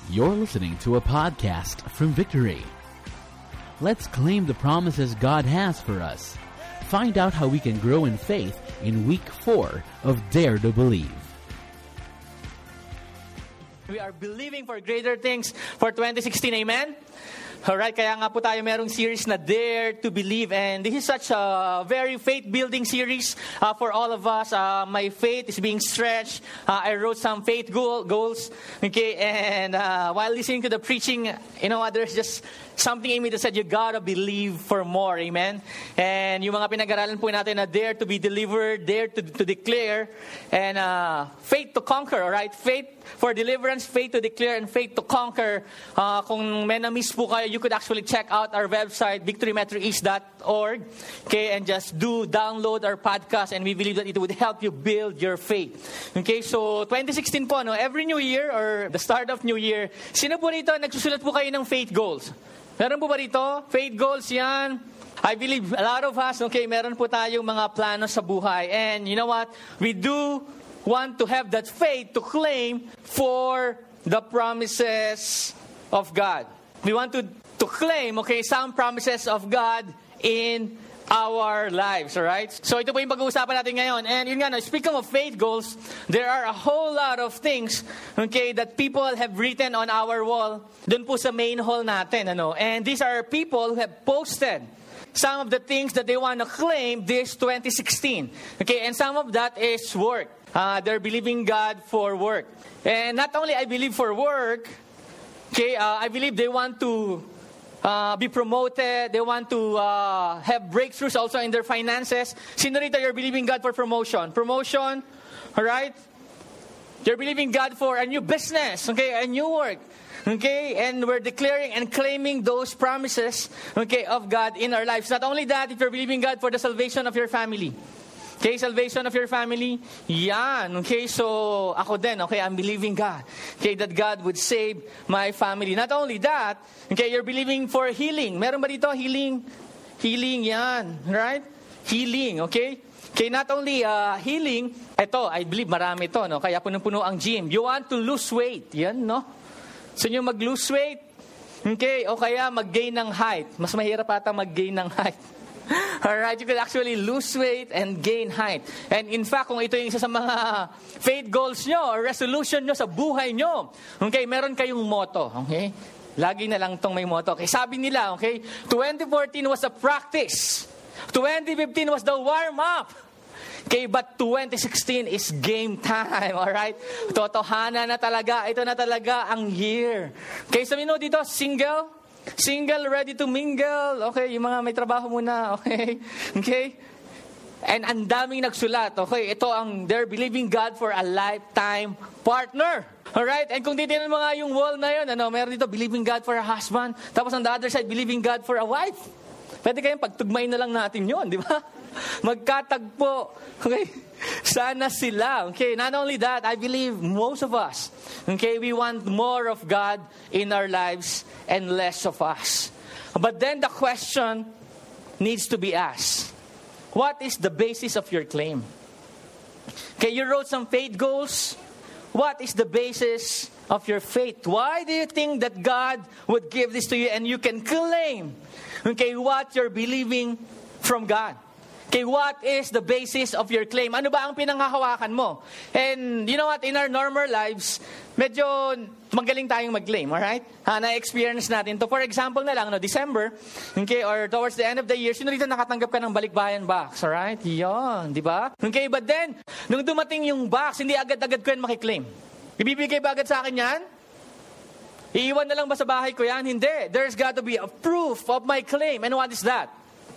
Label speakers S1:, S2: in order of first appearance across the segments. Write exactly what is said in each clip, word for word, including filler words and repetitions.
S1: You're listening to a podcast from Victory. Let's claim the promises God has for us. Find out how we can grow in faith in week four of Dare to Believe.
S2: We are believing for greater things for twenty sixteen, amen? Alright, kaya nga po tayo merong series na Dare to Believe. And this is such a very faith-building series uh, for all of us. Uh, my faith is being stretched. Uh, I wrote some faith goal, goals. Okay, and uh, while listening to the preaching, you know, there's just something in me that said, you gotta believe for more, amen? And yung mga pinag-aralan po natin na dare to be delivered, dare to, to declare, and uh, faith to conquer, alright? Faith for deliverance, faith to declare, and faith to conquer. Uh, kung may na-miss po kayo, you could actually check out our website, victory metro east dot org, okay, and just do download our podcast, and we believe that it would help you build your faith. Okay, so twenty sixteen po, no, every new year or the start of new year, sino po rito nagsusulat po kayo ng faith goals? Meron po ba rito? Faith goals yan. I believe a lot of us, okay, meron po tayong mga plano sa buhay. And you know what? We do want to have that faith to claim for the promises of God. We want to, to claim, okay, some promises of God in our lives, alright? So ito po yung pag-uusapan natin ngayon. And yun nga, no, speaking of faith goals, there are a whole lot of things, okay, that people have written on our wall, dun po sa main hall natin, ano? And these are people who have posted some of the things that they want to claim this twenty sixteen. Okay, and some of that is work. Uh, they're believing God for work. And not only I believe for work, okay, uh, I believe they want to Uh, be promoted. They want to uh, have breakthroughs also in their finances. Sino rito, you're believing God for promotion? Promotion, alright? You're believing God for a new business, okay, a new work, okay? And we're declaring and claiming those promises, okay, of God in our lives. Not only that, if you're believing God for the salvation of your family, okay, salvation of your family, yan, okay, so ako din, okay, I'm believing God, okay, that God would save my family. Not only that, okay, you're believing for healing. Meron ba dito? Healing? Healing, yan, right? Healing, okay? Okay, not only uh, healing, ito, I believe marami ito, no? Kaya punong-puno ang gym. You want to lose weight, yan, no? So nyo mag-lose weight, okay, o kaya mag-gain ng height. Mas mahirap ata mag-gain ng height. Alright, you can actually lose weight and gain height. And in fact, kung ito yung isa sa mga faith goals nyo or resolution nyo sa buhay nyo, okay, meron kayong motto, okay? Lagi na lang tong may motto. Okay, sabi nila, okay, twenty fourteen was a practice. twenty fifteen was the warm-up. Okay, but twenty sixteen is game time, alright? Totohanan na talaga. Ito na talaga ang year. Okay, sabi nyo dito, single? Single, ready to mingle. Okay, yung mga may trabaho muna. Okay, okay. And ang daming nagsulat. Okay, ito ang they're believing God for a lifetime partner. Alright, and kung titignan mo nga yung wall na yun, ano, meron dito, believing God for a husband. Tapos on the other side, believing God for a wife. Pwede kayong pagtugmayin na lang natin yun, di ba? Magkatagpo. Okay, sana sila. Okay, not only that, I believe most of us, okay, we want more of God in our lives and less of us. But then the question needs to be asked. What is the basis of your claim? Okay, you wrote some faith goals. What is the basis of your faith? Why do you think that God would give this to you and you can claim, okay, what you're believing from God? Okay, what is the basis of your claim? Ano ba ang pinanghahawakan mo? And you know what? In our normal lives, medyo magaling tayong mag-claim, alright? Ha, na-experience natin to. For example na lang, no, December, okay, or towards the end of the year, sino rito nakatanggap ka ng balikbayan box, alright? Yan, di ba? Okay, but then, nung dumating yung box, hindi agad-agad ko yan makiklaim. Ibibigay ba agad sa akin yan? Iiwan na lang ba sa bahay ko yan? Hindi. There's got to be a proof of my claim. And what is that?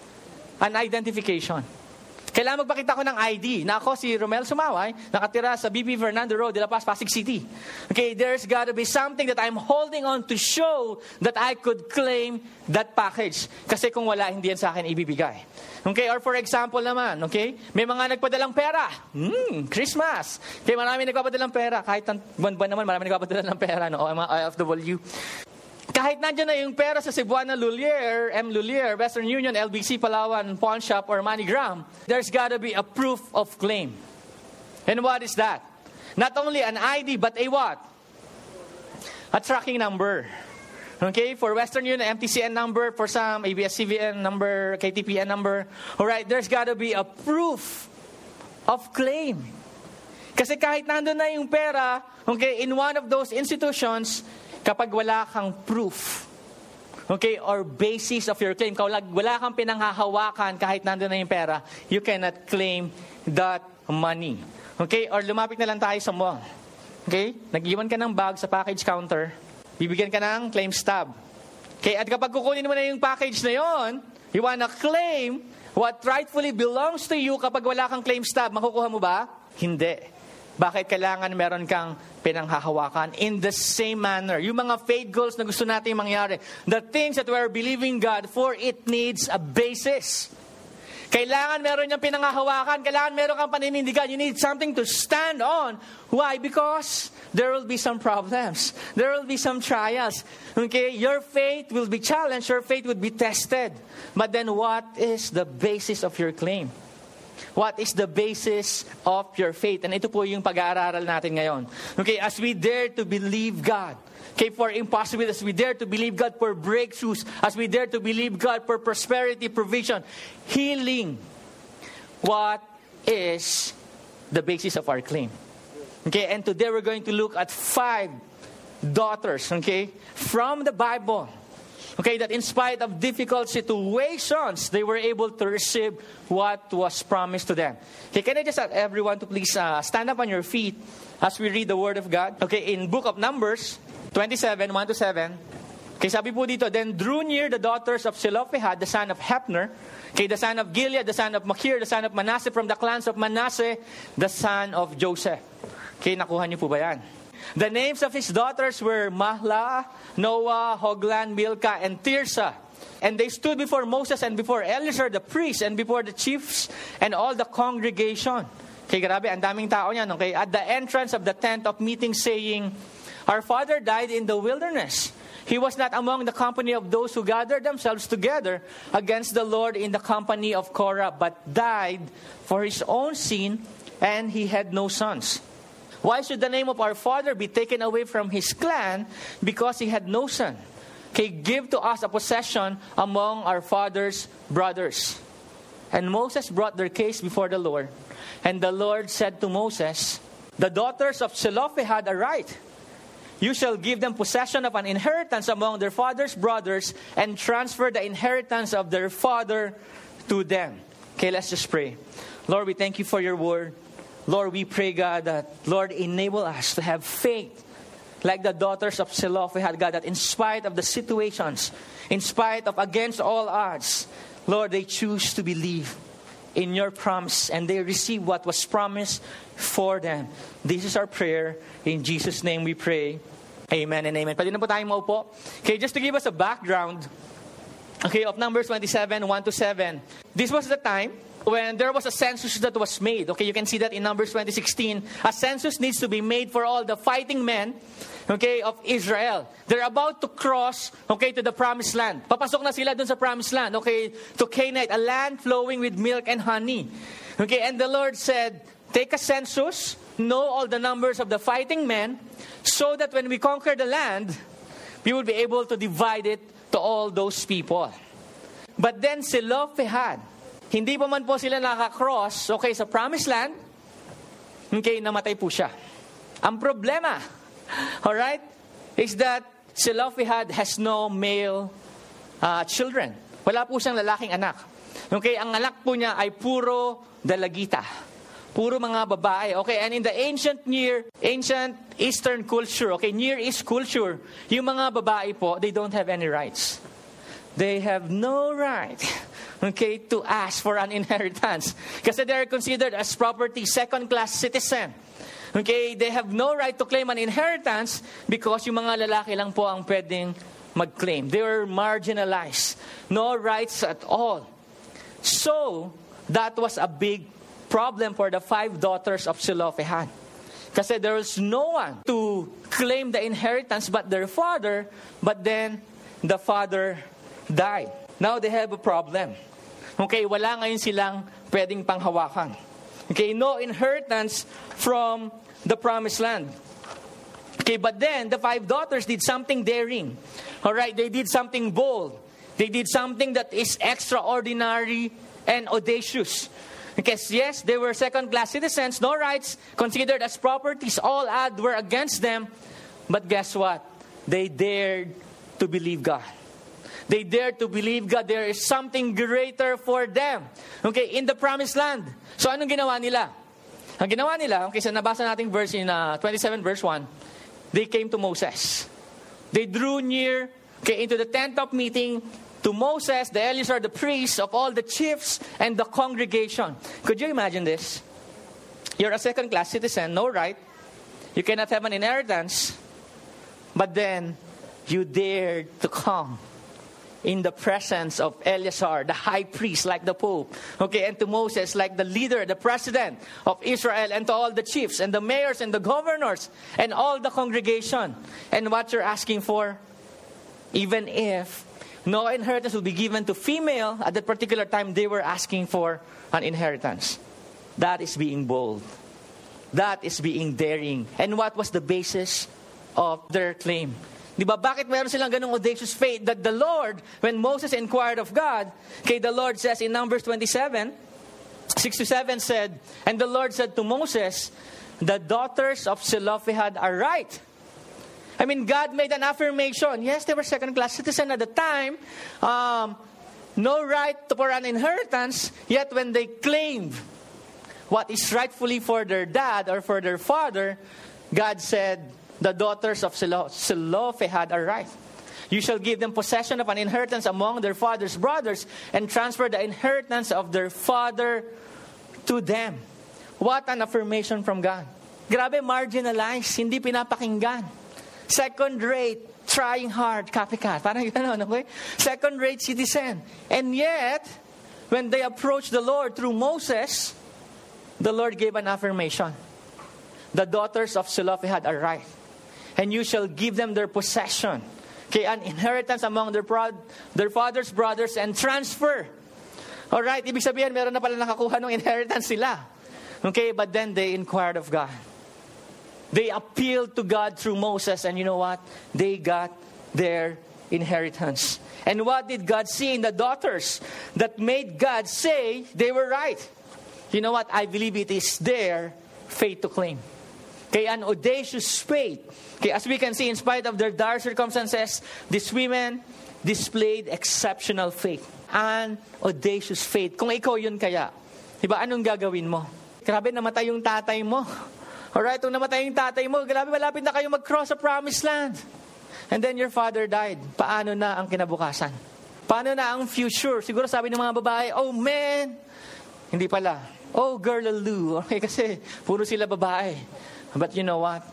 S2: An identification. Kailangan magpakita ko ng I D na ako si Romel Sumaway, nakatira sa B P Fernando Road, De La Paz, Pasig City. Okay, there's got to be something that I'm holding on to show that I could claim that package. Kasi kung wala, hindi yan sa akin ibibigay. Okay, or for example naman, okay, may mga nagpadalang pera. Hmm, Christmas. Okay, marami nagpapadalang pera. Kahit buwan-buwan naman, marami nagpapadalang pera. No? O, mga I F W. Kahit nandiyan na yung pera sa Cebuana Lulier, M. Lulier, Western Union, L B C, Palawan, Pawn Shop, or MoneyGram, there's got to be a proof of claim. And what is that? Not only an I D, but a what? a tracking number. Okay, for Western Union, M T C N number. For some, A B S C B N number, K T P N number. Alright, there's got to be a proof of claim. Kasi kahit nandun na yung pera, okay, in one of those institutions, kapag wala kang proof, okay, or basis of your claim, kapag wala kang pinanghahawakan kahit nandun na yung pera, you cannot claim that money. Okay, or lumapit na lang tayo sa mall. Okay, nag-iwan ka ng bag sa package counter, bibigyan ka ng claim stub. Okay, at kapag kukunin mo na yung package na yon, you wanna claim what rightfully belongs to you, kapag wala kang claim stub, makukuha mo ba? Hindi. Bakit kailangan meron kang pinanghahawakan? In the same manner, yung mga faith goals na gusto natin mangyari, the things that we're believing God for, it needs a basis. Kailangan meron niyang pinanghahawakan, kailangan meron kang paninindigan. You need something to stand on. Why? Because there will be some problems. There will be some trials. Okay, your faith will be challenged, your faith will be tested. But then what is the basis of your claim? What is the basis of your faith? And ito po yung pag-aararal natin ngayon. Okay, as we dare to believe God, okay, for impossible, as we dare to believe God for breakthroughs, as we dare to believe God for prosperity, provision, healing, what is the basis of our claim? Okay, and today we're going to look at five daughters, okay, from the Bible. Okay, that in spite of difficult situations, they were able to receive what was promised to them. Okay, can I just ask everyone to please uh, stand up on your feet as we read the Word of God? Okay, in Book of Numbers, twenty-seven, one to seven. Okay, sabi po dito, then drew near the daughters of Zelophehad, the son of Hephner, okay, the son of Gilead, the son of Machir, the son of Manasseh, from the clans of Manasseh, the son of Joseph. Okay, nakuha niyo po ba yan? The names of his daughters were Mahlah, Noah, Hoglan, Milcah, and Tirzah. And they stood before Moses and before Eleazar the priest and before the chiefs and all the congregation. Okay, grabe, ang daming tao niyan. Okay, at the entrance of the tent of meeting, saying, our father died in the wilderness. He was not among the company of those who gathered themselves together against the Lord in the company of Korah, but died for his own sin, and he had no sons. Why should the name of our father be taken away from his clan because he had no son? Okay, give to us a possession among our father's brothers. And Moses brought their case before the Lord. And the Lord said to Moses, the daughters of Zelophehad are right. You shall give them possession of an inheritance among their father's brothers and transfer the inheritance of their father to them. Okay, let's just pray. Lord, we thank you for your word. Lord, we pray, God, that, Lord, enable us to have faith like the daughters of Zelophehad, God, that in spite of the situations, in spite of against all odds, Lord, they choose to believe in your promise and they receive what was promised for them. This is our prayer. In Jesus' name we pray. Amen and amen. Pwede na po tayong maupo. Okay, just to give us a background, okay, of Numbers twenty-seven, one to seven. This was the time when there was a census that was made. Okay, you can see that in Numbers twenty sixteen. A census needs to be made for all the fighting men, okay, of Israel. They're about to cross, okay, to the promised land. Papasok na sila dun sa promised land, okay, to Canaanite, a land flowing with milk and honey. Okay, and the Lord said, take a census, know all the numbers of the fighting men, so that when we conquer the land, we will be able to divide it to all those people. But then Zelophehad, hindi pa man po sila nakakross, okay, sa promised land, okay, namatay po siya. Ang problema, alright, is that Zelophehad has no male uh, children. Wala po siyang lalaking anak. Okay, ang anak po niya ay puro dalagita. Puro mga babae. Okay, and in the ancient near, ancient Eastern culture, okay, Near East culture, yung mga babae po, they don't have any rights. They have no right, okay, to ask for an inheritance. Kasi they are considered as property, second-class citizen. Okay, they have no right to claim an inheritance because yung mga lalaki lang po ang pwedeng mag-claim. They were marginalized. No rights at all. So, that was a big problem for the five daughters of Zelophehad. Kasi there was no one to claim the inheritance but their father, but then the father died. Now they have a problem. Okay, wala ngayon silang pwedeng panghawakan. Okay, no inheritance from the promised land. Okay, but then the five daughters did something daring. All right, they did something bold. They did something that is extraordinary and audacious. Because yes, they were second-class citizens, no rights, considered as properties. All odds were against them. But guess what? They dared to believe God. They dared to believe God. There is something greater for them. Okay, in the promised land. So anong ginawa nila? Ang ginawa nila, okay, so nabasa natin verse in uh, twenty-seven verse one. They came to Moses. They drew near, okay, into the tent of meeting, to Moses, the Eleazar, the priest, of all the chiefs and the congregation. Could you imagine this? You're a second-class citizen, no right. You cannot have an inheritance. But then, you dared to come in the presence of Eleazar, the high priest, like the Pope. Okay, and to Moses, like the leader, the president of Israel, and to all the chiefs, and the mayors, and the governors, and all the congregation. And what you're asking for? Even if no inheritance will be given to female, at that particular time, they were asking for an inheritance. That is being bold. That is being daring. And what was the basis of their claim? Diba, bakit meron silang ganung audacious faith? That the Lord, when Moses inquired of God, okay, the Lord says in Numbers twenty-seven, six to seven said, and the Lord said to Moses, the daughters of Zelophehad are right. I mean, God made an affirmation. Yes, they were second-class citizens at the time. Um, no right to for an inheritance. Yet when they claimed what is rightfully for their dad or for their father, God said, the daughters of Zelophehad are right. You shall give them possession of an inheritance among their father's brothers and transfer the inheritance of their father to them. What an affirmation from God. Grabe, marginalized, hindi pinapakinggan. Second-rate, trying hard, copycat. Parang gano'n, okay? Second-rate citizen. And yet, when they approached the Lord through Moses, the Lord gave an affirmation. The daughters of Zelophehad are right. And you shall give them their possession. Okay, an inheritance among their, prod, their father's brothers and transfer. Alright, ibig sabihin, meron na pala nakakuha ng inheritance sila. Okay, but then they inquired of God. They appealed to God through Moses, and you know what? They got their inheritance. And what did God see in the daughters that made God say they were right? You know what? I believe it is their faith to claim. Okay, an audacious faith. Okay, as we can see, in spite of their dire circumstances, these women displayed exceptional faith. An audacious faith. Kung ikaw yun kaya, diba, anong gagawin mo? Grabe, namatay yung tatay mo. Alright, kung namatay yung tatay mo, grabe, malapit na kayo mag-cross sa promised land. And then your father died. Paano na ang kinabukasan? Paano na ang future? Siguro sabi ng mga babae, oh man, hindi pala. Oh, girl-a-loo. Okay, kasi puro sila babae. But you know what?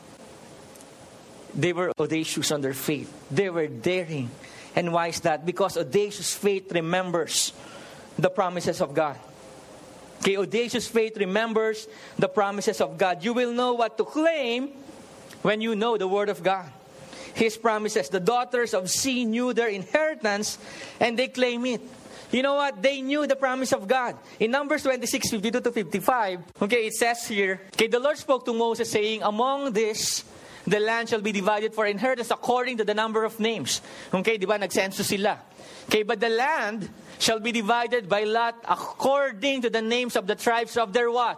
S2: They were audacious on their faith. They were daring. And why is that? Because audacious faith remembers the promises of God. Okay, audacious faith remembers the promises of God. You will know what to claim when you know the Word of God. His promises. The daughters of C knew their inheritance and they claim it. You know what? They knew the promise of God. In Numbers twenty-six, fifty-two to fifty-five, okay, it says here, okay, the Lord spoke to Moses saying, among this, the land shall be divided for inheritance according to the number of names. Okay, di ba? Nag-census sila. Okay, but the land shall be divided by lot according to the names of the tribes of their what?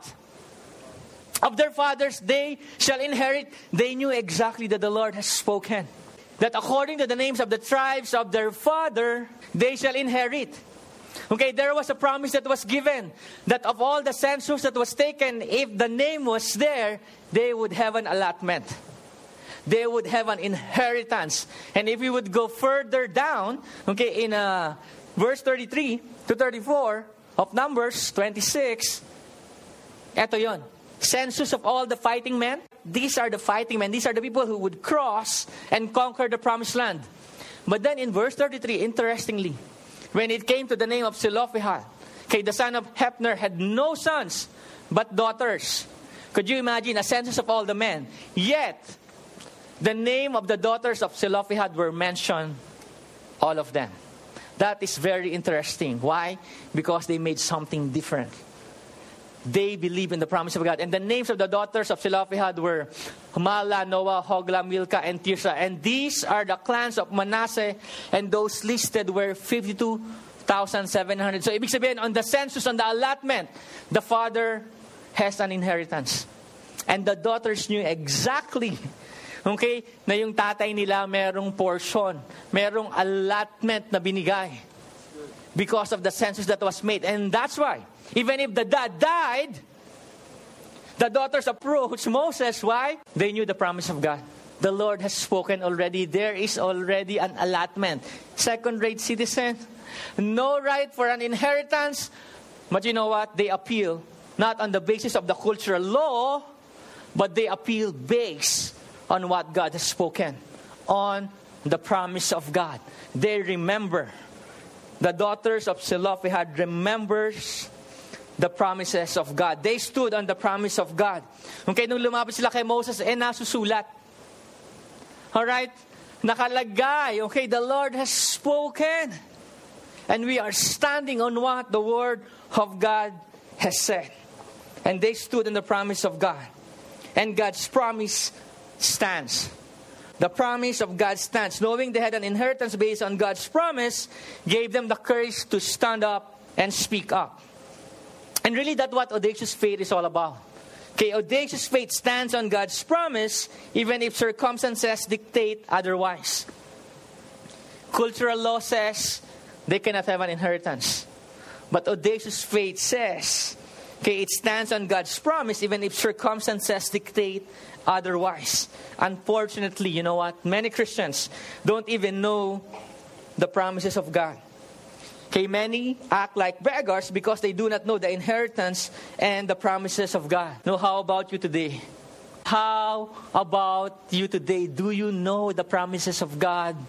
S2: Of their fathers, they shall inherit. They knew exactly that the Lord has spoken. That according to the names of the tribes of their father, they shall inherit. Okay, there was a promise that was given that of all the census that was taken, if the name was there, they would have an allotment. They would have an inheritance. And if we would go further down, okay, in uh, verse thirty-three to thirty-four of Numbers twenty-six, eto yon. Census of all the fighting men. These are the fighting men. These are the people who would cross and conquer the promised land. But then in verse thirty-three, interestingly, when it came to the name of Zelophehad, okay, the son of Hephner had no sons but daughters. Could you imagine a census of all the men? Yet, the name of the daughters of Zelophehad were mentioned, all of them. That is very interesting. Why? Because they made something different. they believe in the promise of God. And the names of the daughters of Zelophehad were Mala, Noah, Hogla, Milcah, and Tirzah. And these are the clans of Manasseh, and those listed were fifty-two thousand seven hundred. So, ibig sabihin, on the census, on the allotment, the father has an inheritance. And the daughters knew exactly, okay, na yung tatay nila merong portion, merong allotment na binigay because of the census that was made. And that's why, even if the dad died, the daughters approached Moses. Why? They knew the promise of God. The Lord has spoken already. There is already an allotment. Second-rate citizen, no right for an inheritance. But you know what? They appeal not on the basis of the cultural law, but they appeal based on what God has spoken, on the promise of God. They remember. The daughters of Zelophehad remembers the promises of God. They stood on the promise of God. Okay, nung lumapit sila kay Moses, eh nasusulat. Alright? Nakalagay. Okay, the Lord has spoken. And we are standing on what the Word of God has said. And they stood on the promise of God. And God's promise stands. The promise of God stands. Knowing they had an inheritance based on God's promise, gave them the courage to stand up and speak up. And really, that's what audacious faith is all about. Okay, audacious faith stands on God's promise, even if circumstances dictate otherwise. Cultural law says they cannot have an inheritance. But audacious faith says, okay, it stands on God's promise, even if circumstances dictate otherwise. Unfortunately, you know what? Many Christians don't even know the promises of God. Okay, many act like beggars because they do not know the inheritance and the promises of God. Now, how about you today? How about you today? Do you know the promises of God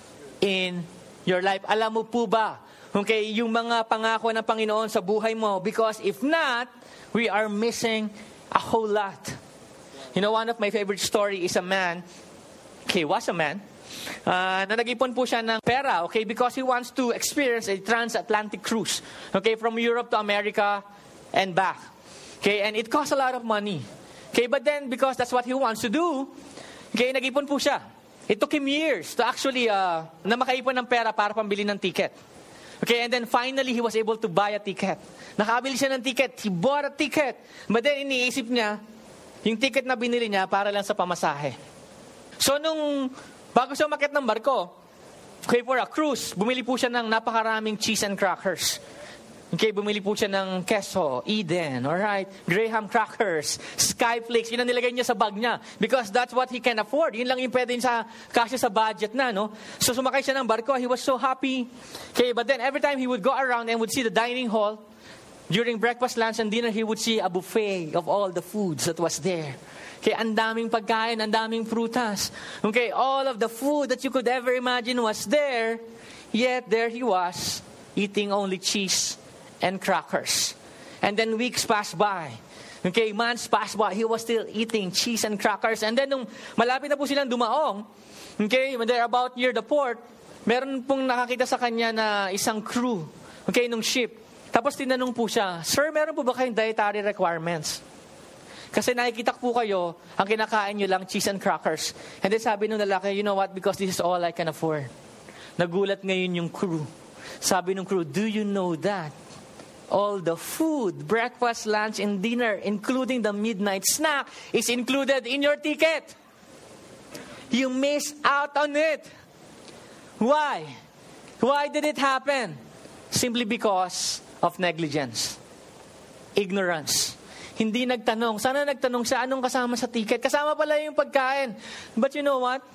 S2: in your life? Alam mo po ba, okay, yung mga pangako ng Panginoon sa buhay mo? Because if not, we are missing a whole lot. You know, one of my favorite story is a man, okay, was a man, Uh, na nag-ipon po siya ng pera, okay, because he wants to experience a transatlantic cruise, okay, from Europe to America and back. Okay, and it costs a lot of money. Okay, but then because that's what he wants to do, okay, nag-ipon po siya. It took him years to actually uh, na makaipon ng pera para pambili ng ticket. Okay, and then finally he was able to buy a ticket. Nakabili siya ng ticket. He bought a ticket. But then iniisip niya, yung ticket na binili niya para lang sa pamasahe. So nung bago siya umakyat ng barko, okay, for a cruise, bumili po siya ng napakaraming cheese and crackers. Okay, bumili po siya ng queso, Eden, alright, Graham crackers, Skyflakes, yun ang nilagay niya sa bag niya. Because that's what he can afford. Yun lang yung pwede sa, kasi sa budget na, no? So sumakay siya ng barko, he was so happy. Okay, but then every time he would go around and would see the dining hall, during breakfast, lunch, and dinner, he would see a buffet of all the foods that was there. Okay, ang daming pagkain, ang daming prutas. Okay, all of the food that you could ever imagine was there. Yet, there he was, eating only cheese and crackers. And then weeks passed by. Okay, months passed by. He was still eating cheese and crackers. And then, nung malapit na po silang dumaong, okay, when they're about near the port, meron pong nakakita sa kanya na isang crew, okay, nung ship. Tapos tinanong po siya, Sir, meron po ba kayong dietary requirements? Kasi nakikita po kayo, ang kinakain nyo lang, cheese and crackers. And then sabi nung lalaki, you know what, because this is all I can afford. Nagulat ngayon yung crew. Sabi nung crew, do you know that all the food, breakfast, lunch, and dinner, including the midnight snack, is included in your ticket? You missed out on it. Why? Why did it happen? Simply because of negligence. Ignorance. Hindi nagtanong. Sana nagtanong siya, anong kasama sa ticket? Kasama pala yung pagkain. But you know what?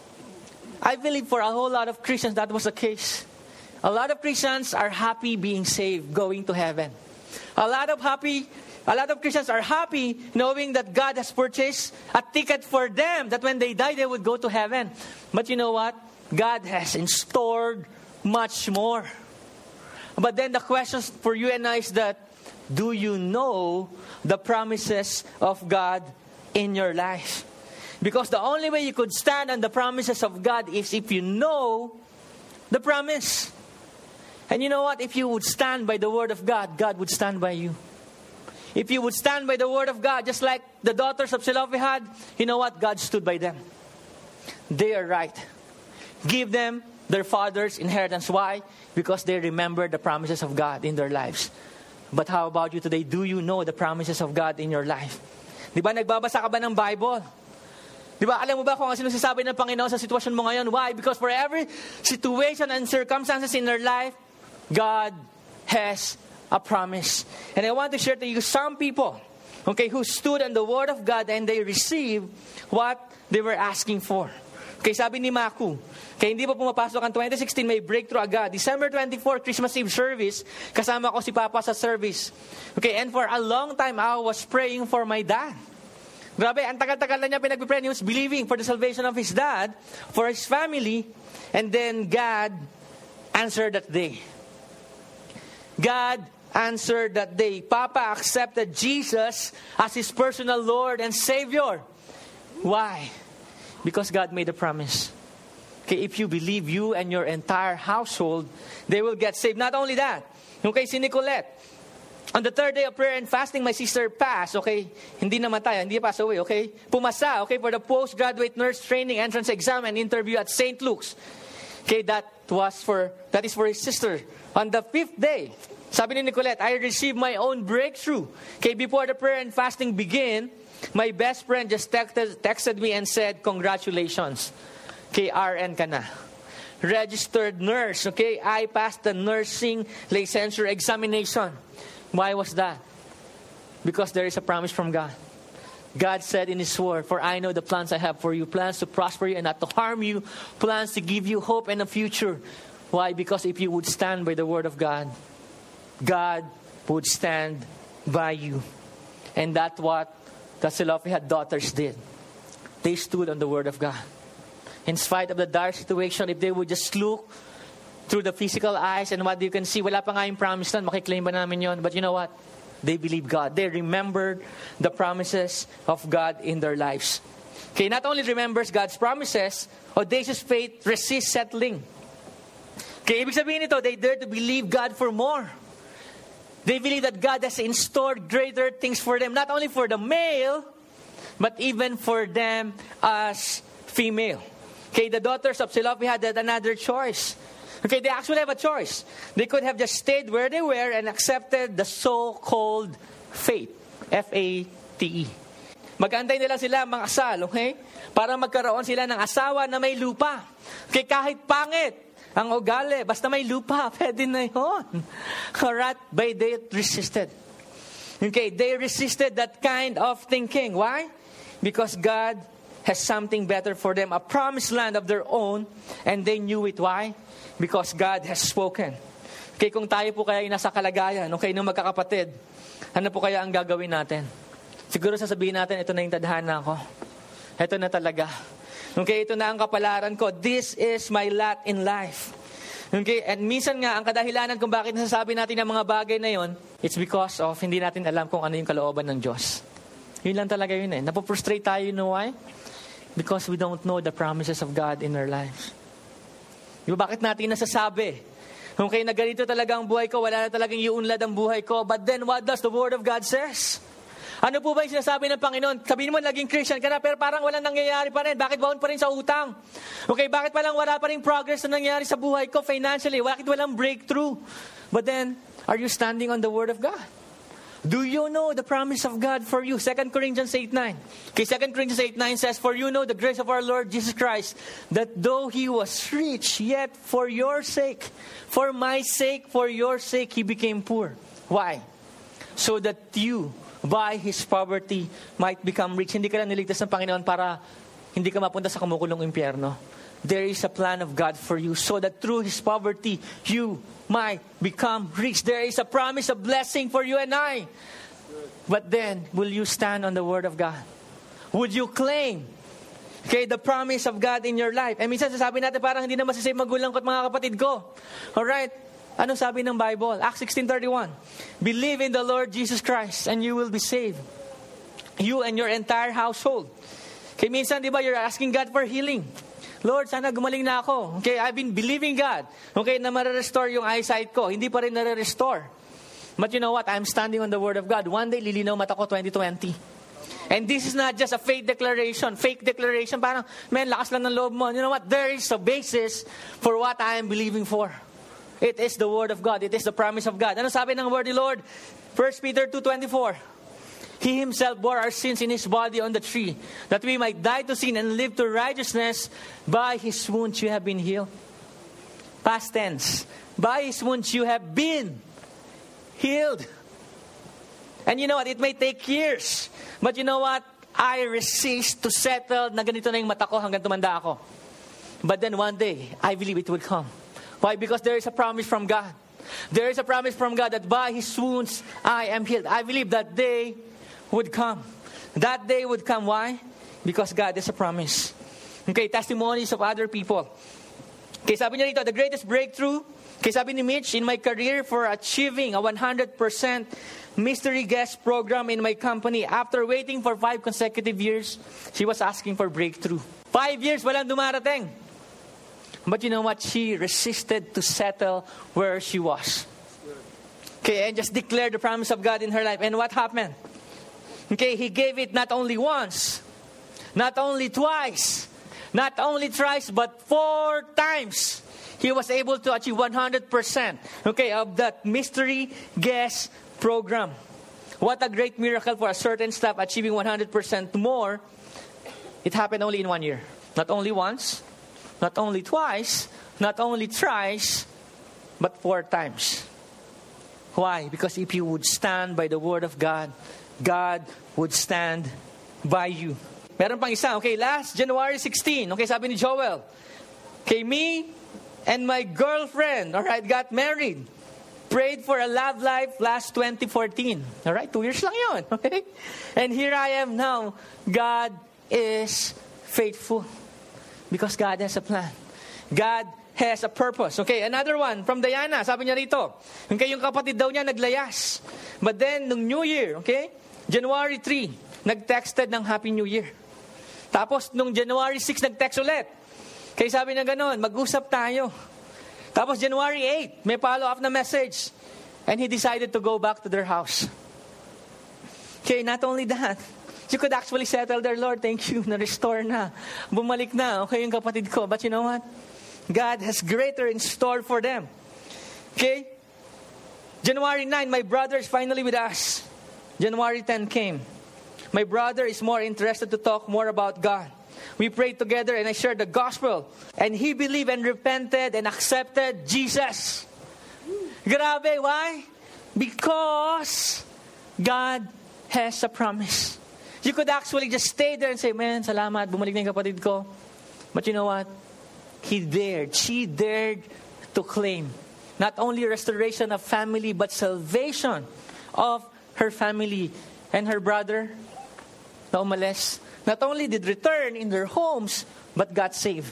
S2: I believe for a whole lot of Christians, that was the case. A lot of Christians are happy being saved, going to heaven. A lot of happy, a lot of Christians are happy knowing that God has purchased a ticket for them, that when they die, they would go to heaven. But you know what? God has in store much more. But then the question for you and I is that, do you know the promises of God in your life? Because the only way you could stand on the promises of God is if you know the promise. And you know what? If you would stand by the word of God, God would stand by you. if you would stand by the word of God, just like the daughters of Zelophehad, you know what? God stood by them. They are right. Give them their father's inheritance. Why? Because they remember the promises of God in their lives. But how about you today? Do you know the promises of God in your life? Di ba nagbabasa ka ba ng Bible? Di ba, alam mo ba kung ano sinasabi ng Panginoon sa sitwasyon mo ngayon? Why? Because for every situation and circumstances in your life, God has a promise. And I want to share to you some people, okay, who stood on the Word of God and they received what they were asking for. Okay, sabi ni Maku, kaya hindi pa pumapasok ang twenty sixteen, may breakthrough agad. December twenty-fourth, Christmas Eve service, kasama ko si Papa sa service. Okay, and for a long time, I was praying for my dad. Grabe, ang tagal-tagal na niya pinag-pray. He was believing for the salvation of his dad, for his family, and then God answered that day. God answered that day. Papa accepted Jesus as his personal Lord and Savior. Why? Because God made a promise. Okay, if you believe, you and your entire household, they will get saved. Not only that, okay, si Nicolette, on the third day of prayer and fasting, my sister passed, okay, hindi namatay, hindi passed away, okay, pumasa, okay, for the postgraduate nurse training entrance exam and interview at Saint Luke's. Okay, that was for, that is for his sister. On the fifth day, sabi ni Nicolette, I received my own breakthrough. Okay, before the prayer and fasting begin, my best friend just texted, texted me and said, congratulations. Okay, R N ka na. Registered nurse. Okay, I passed the nursing licensure examination. Why was that? Because there is a promise from God. God said in His Word, for I know the plans I have for you, plans to prosper you and not to harm you, plans to give you hope and a future. Why? Because if you would stand by the Word of God, God would stand by you. And that's what the Zelophehad daughters did. They stood on the Word of God. In spite of the dire situation, if they would just look through the physical eyes and what you can see, wala pa nga yung promise land, makiklaim ba namin yon? But you know what? They believe God. They remembered the promises of God in their lives. Okay, not only remembers God's promises, audacious faith resists settling. Okay, ibig sabihin nito, they dare to believe God for more. They believe that God has in store greater things for them, not only for the male, but even for them as female. Okay, the daughters of Zelophehad had another choice. Okay, they actually have a choice. They could have just stayed where they were and accepted the so-called faith. F A T E. Mag-antay nila sila mga asal, okay? Para magkaroon sila ng asawa na may lupa. Okay, kahit pangit ang ugali, basta may lupa, pwede na yun. Alright, but they resisted. Okay, they resisted that kind of thinking. Why? Because God has something better for them, a promised land of their own, and they knew it. Why? Because God has spoken. Okay, kung tayo po kaya ay nasa kalagayan, okay, nung magkakapatid, ano po kaya ang gagawin natin? Siguro sasabihin natin, ito na yung tadhana ko. Ito na talaga. Okay, ito na ang kapalaran ko. This is my lot in life. Okay, and minsan nga, ang kadahilanan kung bakit nasasabi natin ang mga bagay na yon, it's because of hindi natin alam kung ano yung kalooban ng Diyos. Yun lang talaga yun eh. Napoprostrate tayo, you know why? Because we don't know the promises of God in our lives. Di ba, bakit natin nasasabi? Okay, na ganito talaga ang buhay ko, wala na talagang iunlad ang buhay ko. But then, what does the Word of God says? Ano po ba yung sinasabi ng Panginoon? Sabihin mo, naging Christian ka na, pero parang walang nangyayari pa rin. Bakit baon pa rin sa utang? Okay, bakit palang wala pa rin progress na nangyayari sa buhay ko financially? Bakit walang breakthrough? But then, are you standing on the Word of God? Do you know the promise of God for you? Second Corinthians eight nine. Okay, Second Corinthians eight nine says, for you know the grace of our Lord Jesus Christ, that though He was rich, yet for your sake, for my sake, for your sake, He became poor. Why? So that you, by His poverty, might become rich. Hindi ka lang niligtas ng Panginoon para hindi ka mapunta sa kumukulong impyerno. There is a plan of God for you, so that through His poverty, you might become rich. There is a promise of blessing for you and I. But then, will you stand on the Word of God? Would you claim, okay, the promise of God in your life? And minsan sasabi natin, parang hindi na masasave magulang ko at mga kapatid ko. Alright? Ano sabi ng Bible? Acts sixteen thirty-one. Believe in the Lord Jesus Christ and you will be saved. You and your entire household. Okay, minsan, di ba, you're asking God for healing. Lord, sana gumaling na ako. Okay, I've been believing God. Okay, na ma-restore yung eyesight ko. Hindi pa rin na-restore. But you know what? I'm standing on the Word of God. One day, lilinaw mata ko twenty twenty. And this is not just a faith declaration, fake declaration. Parang, man, lakas lang ng loob mo. You know what? There is a basis for what I am believing for. It is the Word of God. It is the promise of God. Ano sabi ng Word ni Lord? First Peter two twenty-four. He Himself bore our sins in His body on the tree, that we might die to sin and live to righteousness. By His wounds you have been healed. Past tense. By His wounds you have been healed. And you know what? It may take years. But you know what? I resist to settle na ganito na yung mata ko hanggang tumanda ako. But then one day, I believe it would come. Why? Because there is a promise from God. There is a promise from God that by His wounds, I am healed. I believe that day would come. That day would come. Why? Because God is a promise. Okay, testimonies of other people. Okay, sabi niya rito, the greatest breakthrough, okay, sabi ni Mitch, in my career for achieving a one hundred percent mystery guest program in my company. After waiting for five consecutive years, she was asking for breakthrough. Five years, walang dumarating. But you know what? She resisted to settle where she was. Okay, and just declared the promise of God in her life. And what happened? Okay, He gave it not only once, not only twice, not only thrice, but four times. He was able to achieve one hundred percent, okay, of that mystery guest program. What a great miracle for a certain staff achieving one hundred percent more. It happened only in one year. Not only once, not only twice, not only thrice, but four times. Why? Because if you would stand by the Word of God, God would stand by you. Meron pang isa. Okay, last January sixteenth. Okay, sabi ni Joel. Okay, me and my girlfriend, all right, got married. Prayed for a love life last twenty fourteen. All right, two years lang yun. Okay? And here I am now. God is faithful. Because God has a plan. God has a purpose. Okay, another one from Diana. Sabi niya rito. Okay, yung kapatid daw niya naglayas. But then, nung New Year, okay, January third, nag-texted ng Happy New Year. Tapos, nung January sixth, nag-text ulit. Kaya sabi niya ganon, mag-usap tayo. Tapos January eighth, may follow-up na message. And he decided to go back to their house. Okay, not only that, you could actually settle there, Lord, thank you, na-restore na. Bumalik na, okay yung kapatid ko. But you know what? God has greater in store for them. Okay? January ninth, my brother is finally with us. January tenth came. My brother is more interested to talk more about God. We prayed together and I shared the gospel. And he believed and repented and accepted Jesus. Grabe, why? Because God has a promise. You could actually just stay there and say, man, salamat, bumalik na yung kapatid ko. But you know what? He dared, she dared to claim not only restoration of family, but salvation of her family. And her brother, na umalis, not only did return in their homes, but got saved.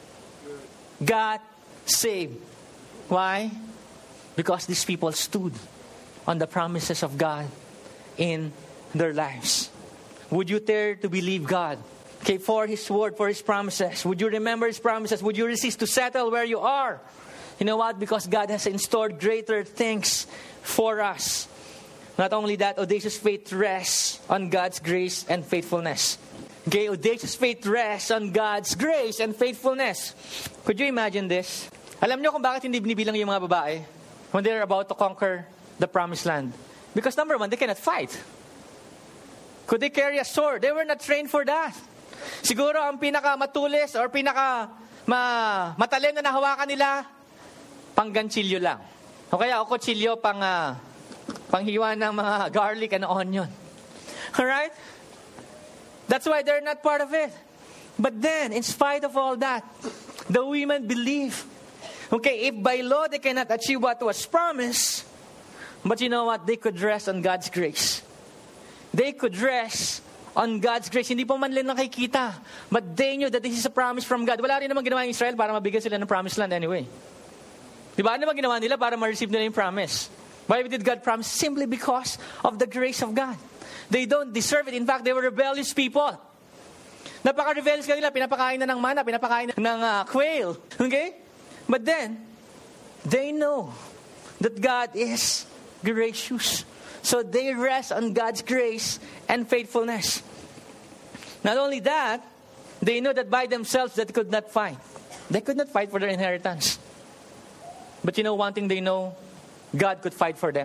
S2: Got saved. Why? Because these people stood on the promises of God in their lives. Would you dare to believe God? Okay, for His word, for His promises. Would you remember His promises? Would you resist to settle where you are? You know what? Because God has in store greater things for us. Not only that, audacious faith rests on God's grace and faithfulness. Okay, audacious faith rests on God's grace and faithfulness. Could you imagine this? Alam niyo kung bakit hindi binibilang yung mga babae when they're about to conquer the promised land? Because number one, they cannot fight. Could they carry a sword? They were not trained for that. Siguro ang pinaka matulis or pinaka ma, matalim na nahawakan nila, pang ganchilyo lang. O kaya o kutsilyo pang uh, panghiwa ng mga garlic and onion. Alright? That's why they're not part of it. But then, in spite of all that, the women believe. Okay, if by law they cannot achieve what was promised, but you know what? They could rest on God's grace. They could rest on God's grace. Hindi pa man nila nakikita. But they knew that this is a promise from God. Wala rin naman ginawa ng Israel para mabigyan sila ng promised land anyway. Diba? Ano naman ginawa nila para ma-receive nila yung promise? Why did God promise? Simply because of the grace of God. They don't deserve it. In fact, they were rebellious people. Napaka-rebellious kanila. Pinapakain na ng mana, pinapakain na ng uh, quail. Okay? But then, they know that God is gracious. So they rest on God's grace and faithfulness. Not only that, they know that by themselves they could not fight. They could not fight for their inheritance. But you know one thing they know? God could fight for them.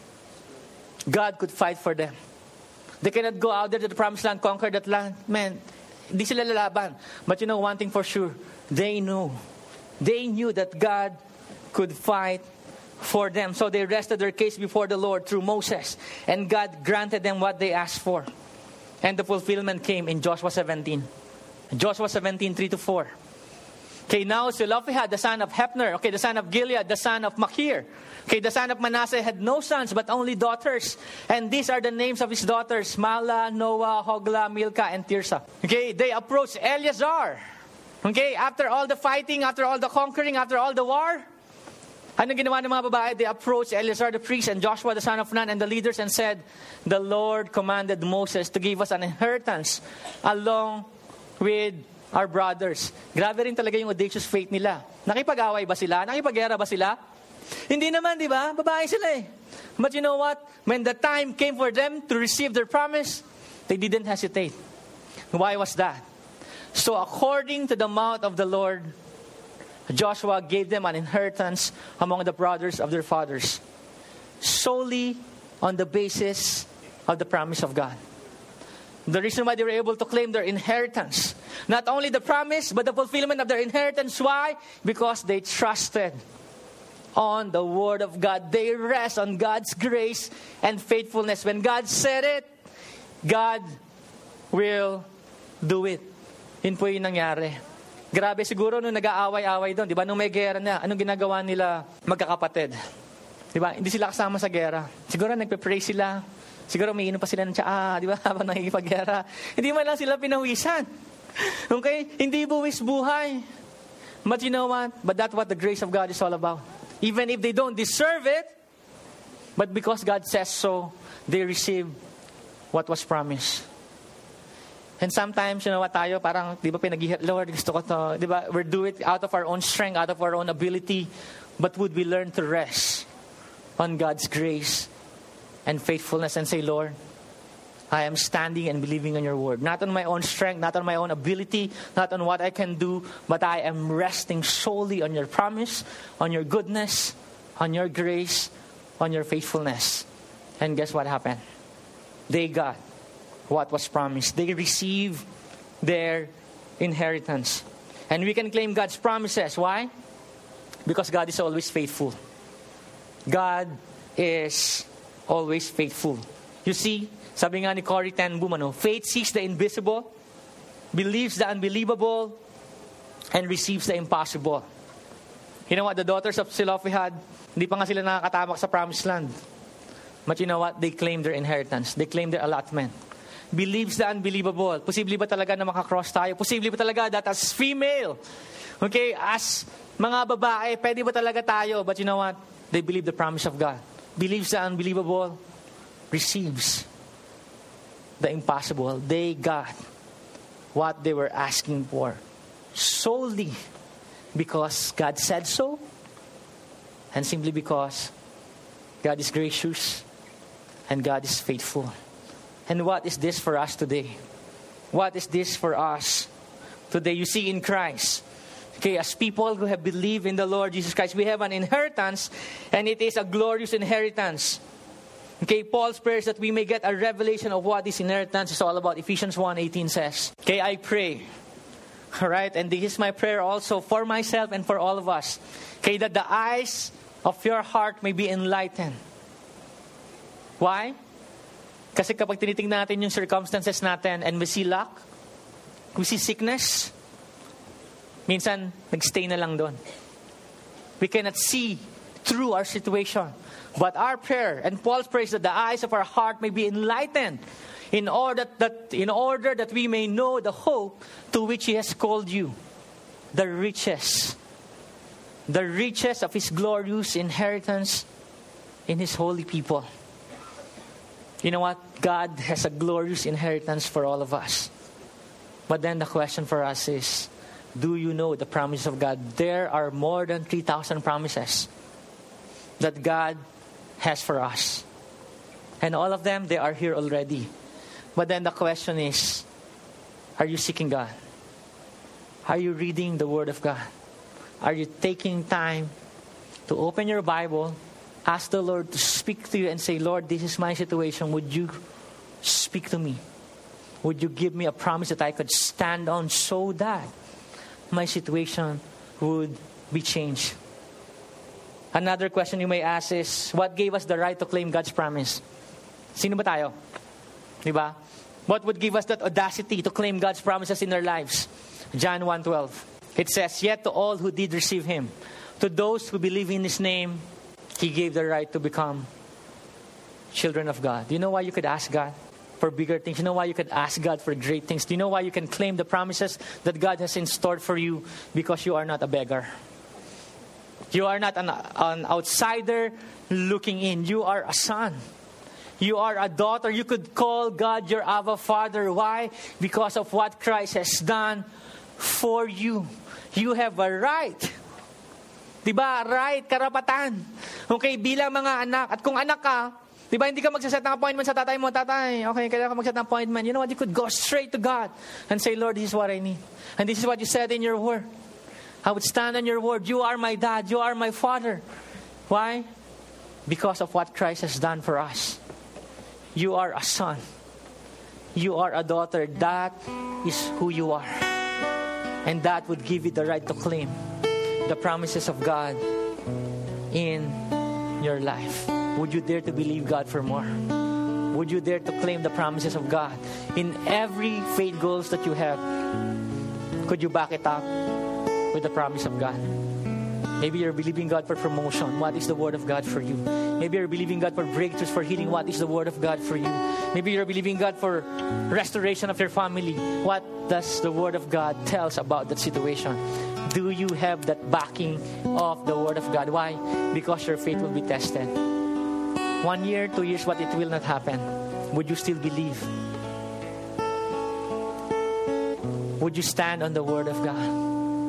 S2: God could fight for them. They cannot go out there to the promised land, conquer that land. Man, di sila lalaban. But you know one thing for sure? They knew. They knew that God could fight for them. So they rested their case before the Lord through Moses. And God granted them what they asked for. And the fulfillment came in Joshua seventeen. Joshua seventeen, three to four. Okay, now Zelophehad, the son of Hephner, okay, the son of Gilead, the son of Machir. Okay, the son of Manasseh had no sons but only daughters. And these are the names of his daughters: Mahlah, Noah, Hoglah, Milcah, and Tirzah. Okay, they approached Eleazar. Okay, after all the fighting, after all the conquering, after all the war, ano ginawa ng mga babae? They approached Eleazar the priest and Joshua the son of Nun and the leaders and said, "The Lord commanded Moses to give us an inheritance along with our brothers." Grabe rin talaga yung audacious faith nila. Nakipag-away ba sila? Nakipag-gera ba sila? Hindi naman, di ba? Babae sila eh. But you know what? When the time came for them to receive their promise, they didn't hesitate. Why was that? So according to the mouth of the Lord, Joshua gave them an inheritance among the brothers of their fathers, solely on the basis of the promise of God. The reason why they were able to claim their inheritance, not only the promise, but the fulfillment of their inheritance. Why? Because they trusted on the Word of God. They rest on God's grace and faithfulness. When God said it, God will do it. Yun po yung nangyari. Grabe, siguro nung nag-aaway-away doon, di ba? Nung may gera na, anong ginagawa nila magkakapatid? Di ba? Hindi sila kasama sa gera. Siguro nagpe-pray sila. Siguro may inom pa sila ng tsaa, di ba? Habang nakikipag-gera. Hindi man lang sila pinawisan. Okay? Hindi buwis buhay. But you know what? But that's what the grace of God is all about. Even if they don't deserve it, but because God says so, they receive what was promised. And sometimes, you know what tayo, parang, di ba, pinag- Lord, gusto ko to, di ba, we do it out of our own strength, out of our own ability, but would we learn to rest on God's grace and faithfulness and say, Lord, I am standing and believing on your word. Not on my own strength, not on my own ability, not on what I can do, but I am resting solely on your promise, on your goodness, on your grace, on your faithfulness. And guess what happened? They got what was promised. They received their inheritance. And we can claim God's promises. Why? Because God is always faithful. God is always faithful. You see, sabi nga ni Corrie ten Boom, ano, faith sees the invisible, believes the unbelievable, and receives the impossible. You know what? The daughters of Zelophehad, hindi pa nga sila nakakatamak sa promised land. But you know what? They claim their inheritance. They claim their allotment. Believes the unbelievable. Posible ba talaga na makakross tayo? Posible ba talaga that as female, okay, as mga babae, pwede ba talaga tayo? But you know what? They believe the promise of God. Believes the unbelievable, receives the impossible. They got what they were asking for solely because God said so, and simply because God is gracious and God is faithful. And what is this for us today? What is this for us today? You see, in Christ, okay, as people who have believed in the Lord Jesus Christ, we have an inheritance, and it is a glorious inheritance. Okay, Paul's prayer is that we may get a revelation of what this inheritance is all about. Ephesians one eighteen says, okay, I pray, all right, and this is my prayer also for myself and for all of us, okay, that the eyes of your heart may be enlightened. Why? Kasi kapag tinitingnan natin yung circumstances natin and we see lack, we see sickness, minsan nagstay na lang doon. We cannot see through our situation. But our prayer, and Paul's prayer, is that the eyes of our heart may be enlightened in order that, in order that we may know the hope to which He has called you, the riches, the riches of His glorious inheritance in His holy people. You know what? God has a glorious inheritance for all of us. But then the question for us is, do you know the promise of God? There are more than three thousand promises that God has for us. And all of them, they are here already. But then the question is, are you seeking God? Are you reading the Word of God? Are you taking time to open your Bible, ask the Lord to speak to you and say, Lord, this is my situation. Would you speak to me? Would you give me a promise that I could stand on so that my situation would be changed? Another question you may ask is, what gave us the right to claim God's promise? Sino ba tayo? Diba? What would give us that audacity to claim God's promises in our lives? John one twelve. It says, yet to all who did receive Him, to those who believe in His name, He gave the right to become children of God. Do you know why you could ask God for bigger things? You know why you could ask God for great things? Do you know why you can claim the promises that God has in store for you? Because you are not a beggar. You are not an, an outsider looking in. You are a son. You are a daughter. You could call God your Abba Father. Why? Because of what Christ has done for you. You have a right. Diba? Right, karapatan. Okay, bilang mga anak. At kung anak ka, diba, hindi ka magsaset ng appointment sa tatay mo. Tatay, okay, kailangan ka magset ng appointment. You know what? You could go straight to God and say, Lord, this is what I need. And this is what you said in your word. I would stand on your word. You are my dad. You are my father. Why? Because of what Christ has done for us. You are a son. You are a daughter. That is who you are. And that would give you the right to claim the promises of God in your life. Would you dare to believe God for more? Would you dare to claim the promises of God in every faith goals that you have? Could you back it up with the promise of God? Maybe you're believing God for promotion. What is the Word of God for you? Maybe you're believing God for breakthroughs, for healing. What is the Word of God for you? Maybe you're believing God for restoration of your family. What does the Word of God tell us about that situation? Do you have that backing of the Word of God? Why? Because your faith will be tested. One year, two years, but it will not happen. Would you still believe? Would you stand on the Word of God?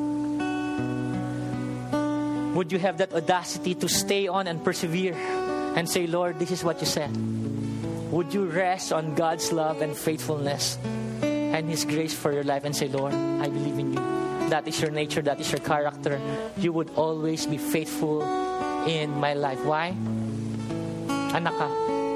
S2: Would you have that audacity to stay on and persevere and say, Lord, this is what you said? Would you rest on God's love and faithfulness and His grace for your life and say, Lord, I believe in you. That is your nature. That is your character. You would always be faithful in my life. Why? Anak ka.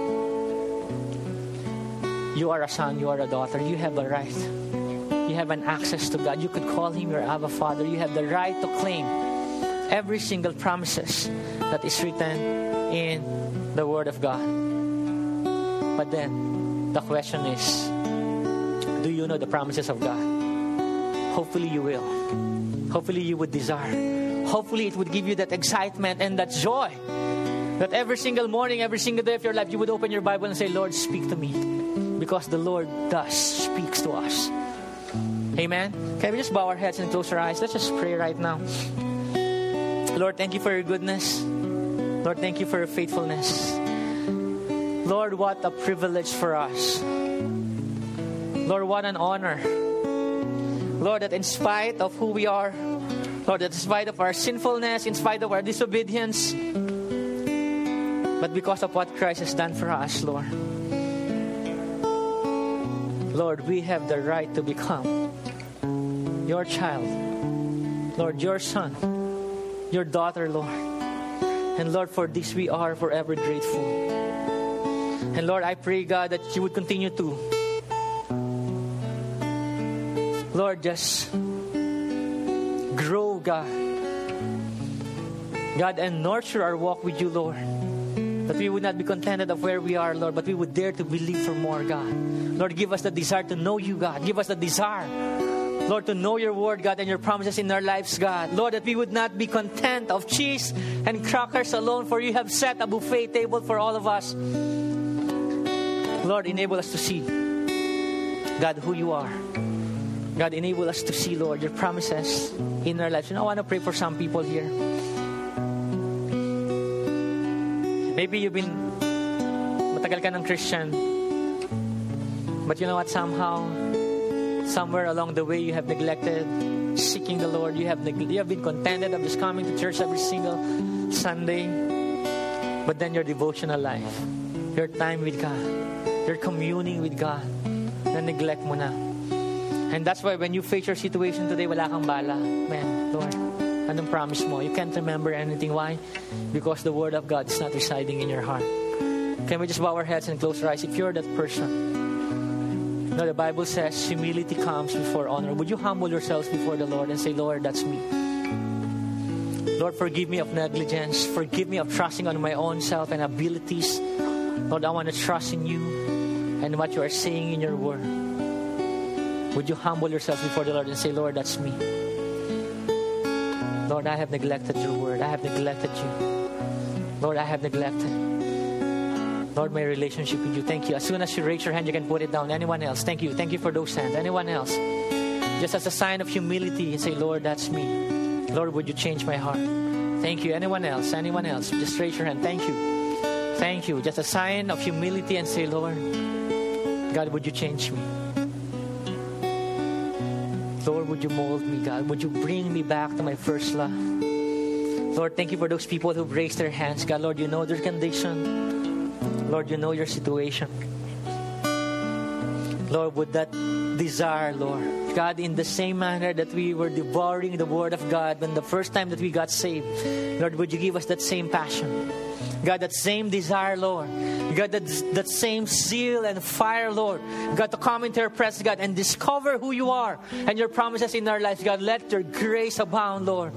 S2: You are a son. You are a daughter. You have a right. You have an access to God. You could call Him your Abba Father. You have the right to claim every single promises that is written in the Word of God. But then, the question is, do you know the promises of God? Hopefully you will. Hopefully you would desire. Hopefully it would give you that excitement and that joy that every single morning, every single day of your life, you would open your Bible and say, Lord, speak to me. Because the Lord does speaks to us. Amen? Can we just bow our heads and close our eyes? Let's just pray right now. Lord, thank you for your goodness. Lord, thank you for your faithfulness. Lord, what a privilege for us. Lord, what an honor. Lord, that in spite of who we are, Lord, that in spite of our sinfulness, in spite of our disobedience, but because of what Christ has done for us, Lord, Lord, we have the right to become your child, Lord, your son, your daughter, Lord. And Lord, for this we are forever grateful. And Lord, I pray, God, that you would continue to, Lord, just grow, God. God, and nurture our walk with you, Lord. That we would not be contented of where we are, Lord, but we would dare to believe for more, God. Lord, give us the desire to know you, God. Give us the desire, Lord, to know your word, God, and your promises in our lives, God. Lord, that we would not be content of cheese and crackers alone, for you have set a buffet table for all of us. Lord, enable us to see, God, who you are. God, enable us to see, Lord, your promises in our lives. You know, I want to pray for some people here. Maybe you've been, matagal ka ng Christian, but you know what, somehow, somewhere along the way, you have neglected seeking the Lord. You have neg- you have been contented of just coming to church every single Sunday. But then your devotional life, your time with God, your communing with God, na-neglect mo na. And that's why when you face your situation today, wala kang bala. Man, Lord, anong promise mo? You can't remember anything. Why? Because the Word of God is not residing in your heart. Can we just bow our heads and close our eyes? If you're that person, you know, the Bible says humility comes before honor. Would you humble yourselves before the Lord and say, Lord, that's me. Lord, forgive me of negligence. Forgive me of trusting on my own self and abilities. Lord, I want to trust in you and what you are saying in your word. Would you humble yourself before the Lord and say, Lord, that's me. Lord, I have neglected your word. I have neglected you. Lord, I have neglected. Lord, my relationship with you. Thank you. As soon as you raise your hand, you can put it down. Anyone else? Thank you. Thank you for those hands. Anyone else? Just as a sign of humility, say, Lord, that's me. Lord, would you change my heart? Thank you. Anyone else? Anyone else? Just raise your hand. Thank you. Thank you. Just a sign of humility and say, Lord, God, would you change me? Lord, would you mold me, God? Would you bring me back to my first love? Lord, thank you for those people who've raised their hands. God, Lord, you know their condition. Lord, you know your situation. Lord, would that desire, Lord, God, in the same manner that we were devouring the Word of God when the first time that we got saved, Lord, would you give us that same passion? God, that same desire, Lord. God, that, that same zeal and fire, Lord. God, to come into your presence, God, and discover who you are and your promises in our lives. God, let your grace abound, Lord.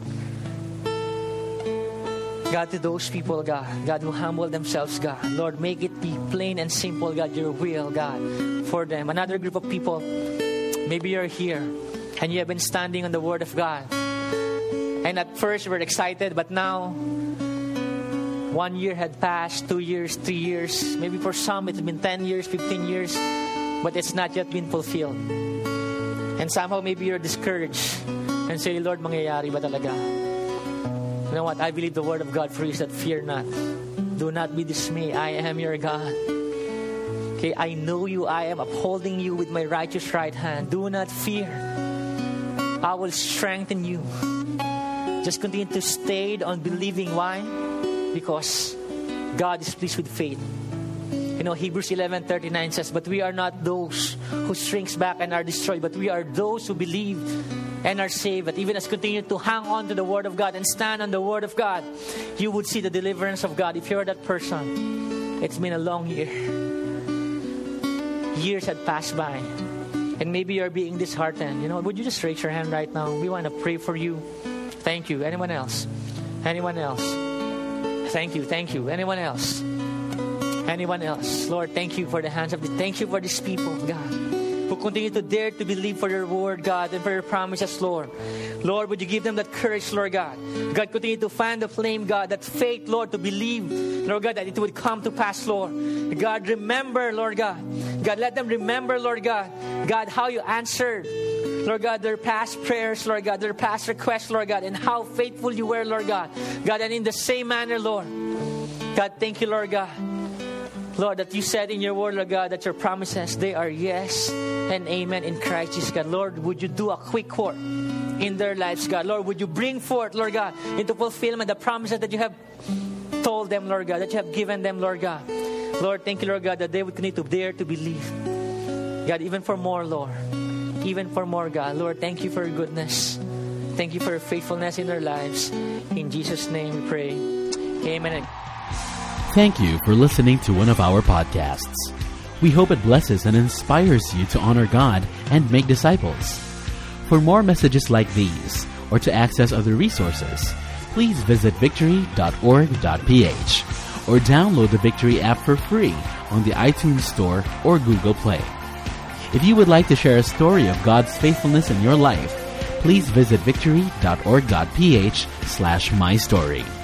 S2: God, to those people, God, God, who humble themselves, God, Lord, make it be plain and simple, God, your will, God, for them. Another group of people, maybe you're here and you have been standing on the Word of God. And at first you were excited, but now one year had passed, two years, three years. Maybe for some it's been ten years, fifteen years, but it's not yet been fulfilled. And somehow maybe you're discouraged and say, Lord, mangyayari ba talaga? You know what? I believe the Word of God for you is that fear not. Do not be dismayed. I am your God. Okay, I know you. I am upholding you with my righteous right hand. Do not fear. I will strengthen you. Just continue to stay on believing. Why? Because God is pleased with faith. You know, Hebrews eleven thirty-nine says, but we are not those who shrinks back and are destroyed, but we are those who believe and are saved. But even as continue to hang on to the Word of God and stand on the Word of God, you would see the deliverance of God. If you're that person, it's been a long year. Years had passed by. And maybe you're being disheartened. You know, would you just raise your hand right now? We want to pray for you. Thank you. Anyone else? Anyone else? Thank you. Thank you. Anyone else? Anyone else? Lord, thank you for the hands of the, thank you for these people, God, who continue to dare to believe for your word, God, and for your promises, Lord. Lord, would you give them that courage, Lord God? God, continue to fan the flame, God, that faith, Lord, to believe, Lord God, that it would come to pass, Lord. God, remember, Lord God. God, let them remember, Lord God, God, how you answered, Lord God, their past prayers, Lord God, their past requests, Lord God, and how faithful you were, Lord God. God, and in the same manner, Lord, God, thank you, Lord God. Lord, that you said in your word, Lord God, that your promises, they are yes and amen in Christ Jesus, God. Lord, would you do a quick work in their lives, God. Lord, would you bring forth, Lord God, into fulfillment the promises that you have told them, Lord God, that you have given them, Lord God. Lord, thank you, Lord God, that they would continue to dare to believe. God, even for more, Lord. Even for more, God. Lord, thank you for your goodness. Thank you for your faithfulness in their lives. In Jesus' name we pray. Amen.
S1: Thank you for listening to one of our podcasts. We hope it blesses and inspires you to honor God and make disciples. For more messages like these, or to access other resources, please visit victory dot org dot p h or download the Victory app for free on the iTunes Store or Google Play. If you would like to share a story of God's faithfulness in your life, please visit victory dot org dot p h slash my story.